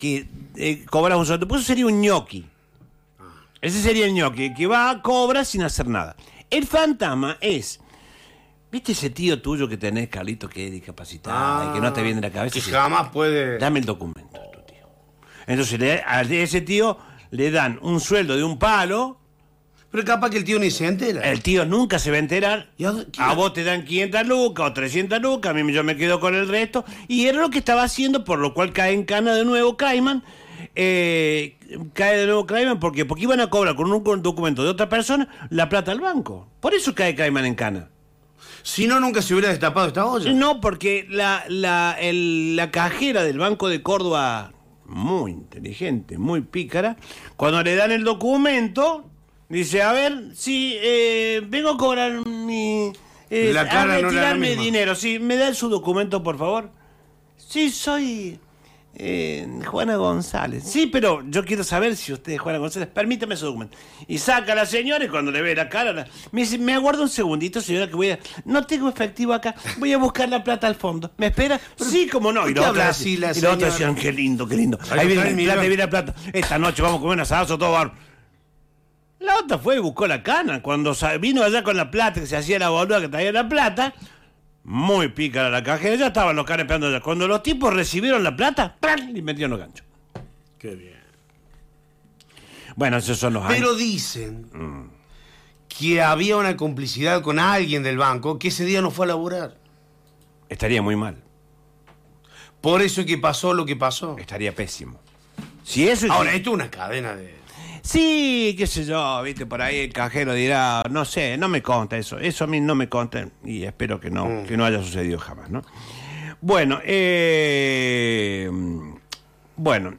que cobras un sueldo. Pues eso sería un ñoqui. Ese sería el ñoqui, que va, cobra sin hacer nada. El fantasma es... ¿Viste ese tío tuyo que tenés, Carlito, que es discapacitado y que no te viene de la cabeza? Que jamás puede... Dame el documento de tu tío. Entonces a ese tío le dan un sueldo de un palo. Pero capaz que el tío ni se entera. El tío nunca se va a enterar. A vos te dan 500 lucas o 300 lucas, a mí yo me quedo con el resto. Y era lo que estaba haciendo, por lo cual cae en cana de nuevo Caimán. Cae de nuevo Caimán, porque iban a cobrar con un documento de otra persona la plata al banco. Por eso cae Caimán en cana. Si no, nunca se hubiera destapado esta olla. No, porque la cajera del Banco de Córdoba, muy inteligente, muy pícara, cuando le dan el documento, dice, a ver, sí, vengo a cobrar mi... La cara a no era la retirarme misma. dinero. Sí, ¿me da su documento, por favor? Sí, soy... Juana González. Sí, pero yo quiero saber si usted es Juana González. Permítame su documento. Y saca a la señora y cuando le ve la cara, me dice, me aguarda un segundito, señora, que voy a... No tengo efectivo acá, voy a buscar la plata al fondo. ¿Me espera? Pero, sí, cómo no. Y los otros decían, qué lindo, qué lindo. Ahí viene la plata, ahí viene la plata. Esta noche vamos a comer un asadazo todo bar. La otra fue y buscó la cana. Cuando vino allá con la plata, que se hacía la boluda que traía la plata... Muy pícara la cajera, ya estaban los caras esperando allá. Cuando los tipos recibieron la plata, ¡pam!, y metieron los ganchos. Qué bien. Bueno, esos son los años. Pero dicen que había una complicidad con alguien del banco que ese día no fue a laburar. Estaría muy mal. Por eso es que pasó lo que pasó. Estaría pésimo. Si eso es... Ahora, esto es una cadena de... Sí, qué sé yo, viste, por ahí el cajero dirá, no sé, no me consta eso. Eso a mí no me consta y espero que no haya sucedido jamás, ¿no? Bueno,